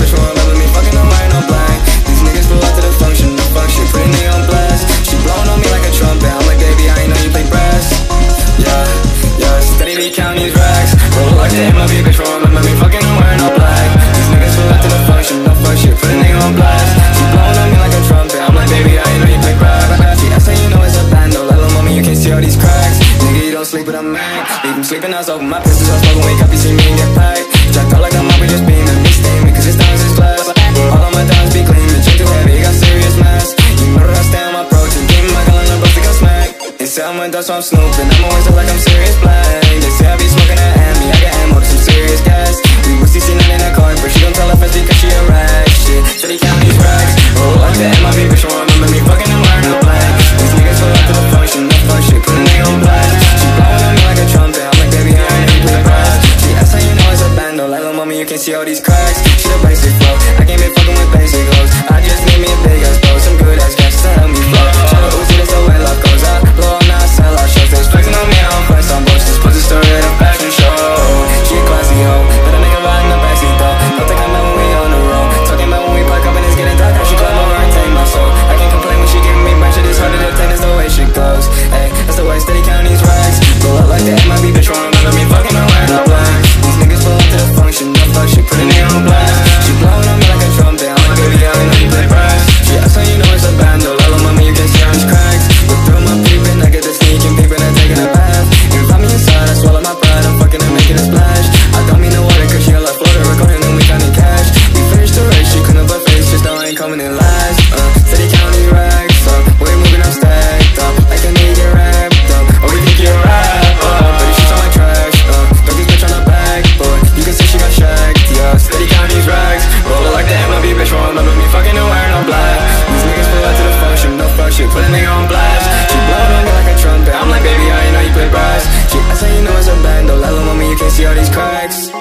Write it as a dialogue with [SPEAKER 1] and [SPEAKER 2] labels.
[SPEAKER 1] bitch won't remember me fucking her wearing all black. These niggas pull out to the function, no fuck shit, put a nigga on blast. She blowing on me like a trumpet, I'm like, baby, I ain't know you play brass. Yeah, steady counting these racks. Roll like the MLB, bitch won't remember me fucking her wearing all black. These niggas pull out to the function, no fuck shit, put a nigga on blast. She blowing on me like a trumpet, I'm like, baby, I ain't know you play brass. See, that's how you know it's a bando, like little mommy, you can't see all these cracks. Nigga, you don't sleep with a Mac. Leave him sleeping, I was open my pistols, I was smoking, wake up, you see me and get packed. Jacked out like I'm out, we just beaming, me steaming, cause it's diamonds is glass. All of my diamonds be gleaming, chain too heavy, got serious mass. You know that I stay on my approach, and give me my gun on the bus to go smack. They say I'm with so I'm snooping, I'm always look like I'm serious black. They say I be smoking that Ambi, I got ammo to some serious gas. We was CC9 in that car, but she don't tell her fancy cause she a rag. Shit, steady counting these racks. Roll like the MIB, bitch won't remember me fucking and wearing all black. These niggas pull out to the function, no fuck shit, put a nigga on blast. She blowing on me like a trumpet, I'm like, baby, I ain't know you play brass. See, that's how you know it's a bando, like little mommy, you can see all these cracks. She the basic flow, I can't be fucking with basic hoes. I just need me a big ass bow, some good ass gas to help me flow. Shout out Uzi, that's the way love goes. I blow up, now I sell out shows. They flexing on me, I don't flex on boats. Just put the story at a fashion show. She a classy hoe, but a nigga riding the backseat though. Don't think I'm mad when we on the road. Talking about when we park up and it's getting dark. How she climb over and take my soul. I can't complain when she giving me back. Shit is harder to take, that's the way she goes. Hey, that's the way steady counting these racks. Roll up like the MIB, bitch won't remember me fucking her wearing all black. These niggas pull up to the function, no fuck shit, put a nigga on blast. She blowing on me like a trumpet, I'm like, baby, I ain't know you play brass. Yeah, that's how you know it's a bando, little mama, you can see all these cracks. Look through my peeping, I get the sneaking, peeping and taking a bath. You find me inside, I swallow my pride, I'm fucking and making a splash. I don't mean no water, cause she a like Florida, recording and we counting cash. We finished the race, she couldn't put face, just know I ain't coming in last. Steady counting these racks, we're moving up stacked up, like a nigga get wrapped up. Oh, we think you're a rapper, but she's on my trash. Dog this bitch on the back, but you can see she got shagged. Yeah, steady counting these racks, roll it like the MLB, bitch won't remember me fucking and wearing all black. These niggas pull out to the function, no fuck shit, put a nigga on blast. She blowing on me like a trumpet, I'm like, baby, I ain't know you play brass. She, that's how you know it's a bando, like little mommy, you can't see all these cracks.